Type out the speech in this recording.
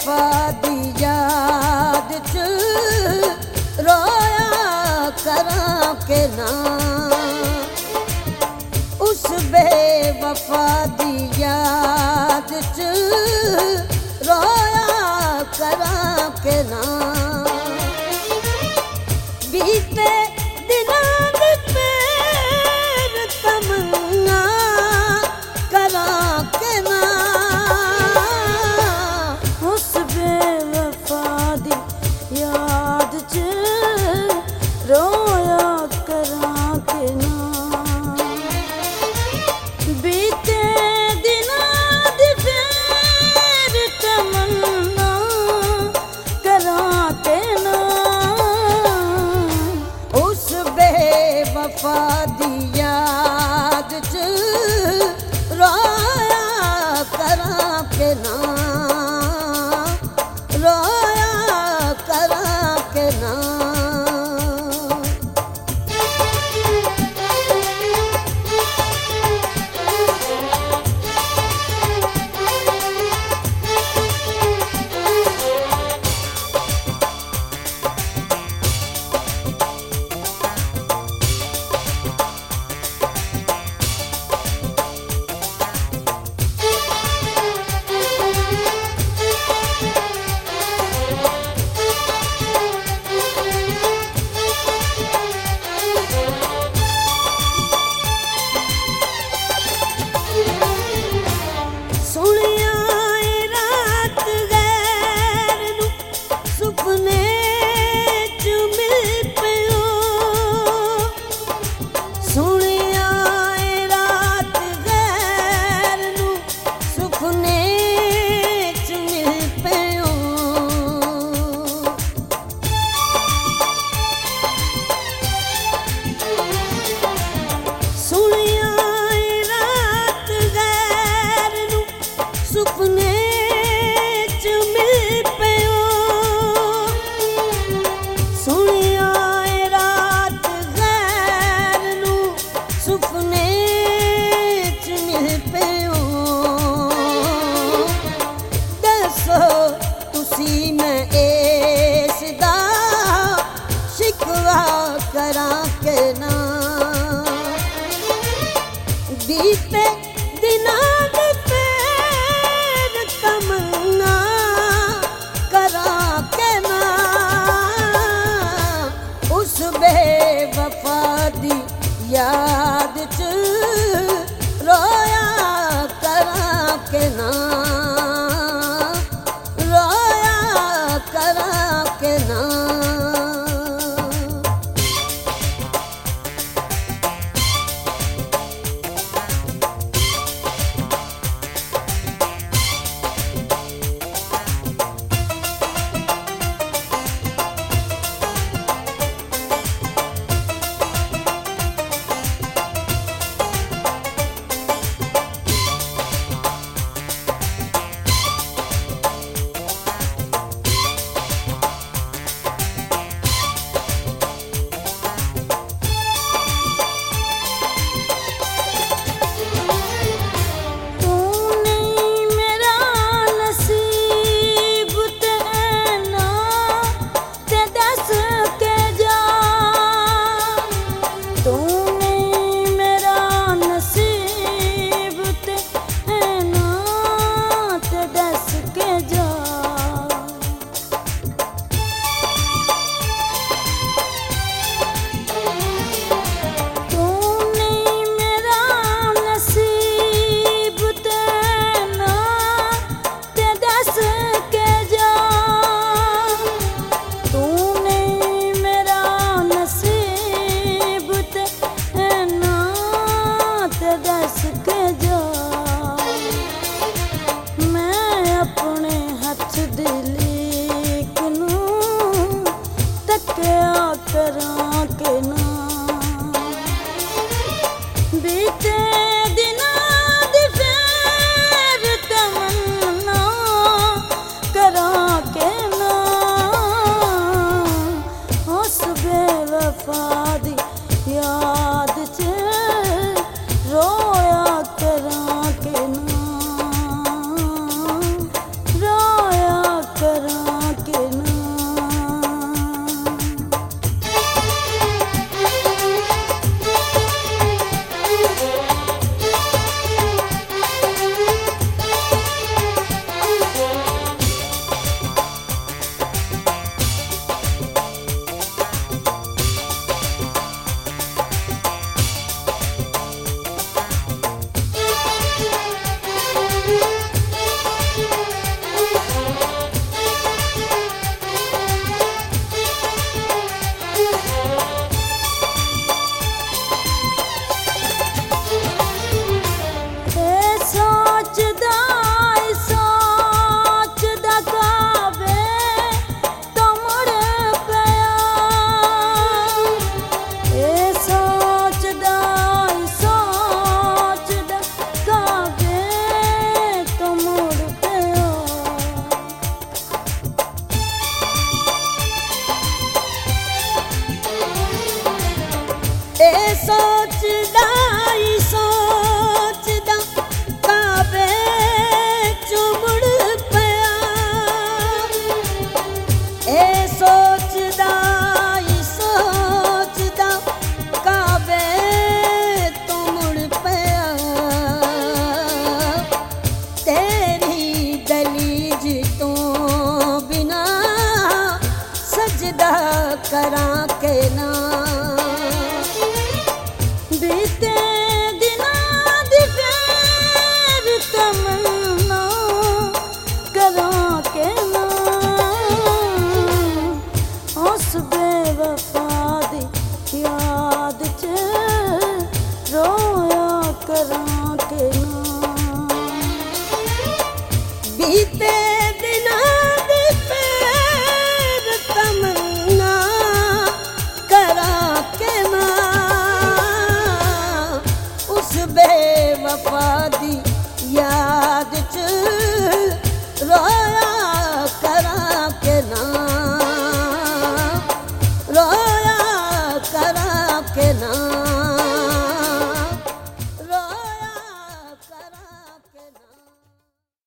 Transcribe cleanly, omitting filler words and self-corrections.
बेवफा दी याद च रोया करां के ना, उस बेवफा दी याद च रोया करां के ना, बीते दिनां दे पैर तमन्ना करां के ना, उस बेवफा दी याद च रोया करां के ना, बीते दिनां दी फेर तमन्ना करां के ना, उस बेवफा दी याद च रोया करां के ना, रोया करां के ना। तुसी मैं इस दा शिकवा करां के ना, बीते दिनां दे फेर तमन्ना करां के ना, उस बेवफा दी याद च रोया करां के ना, करां के ना। सोचदा ही सोचदा काबे चुमड़ पिया ए सोचदा ही सोचदा काबे तुमड़ पिया तेरी दलीज तो बिना सजदा करा के ना बीते दिनां दी फेर तमन्ना करां के ना उस बेवफा दी याद च रोया करां के ना बीते दिनां दी फेर तमन्ना करा के ना उस बेवफा दी याद च रोया करा के ना रोया करा के ना रोया करा के ना।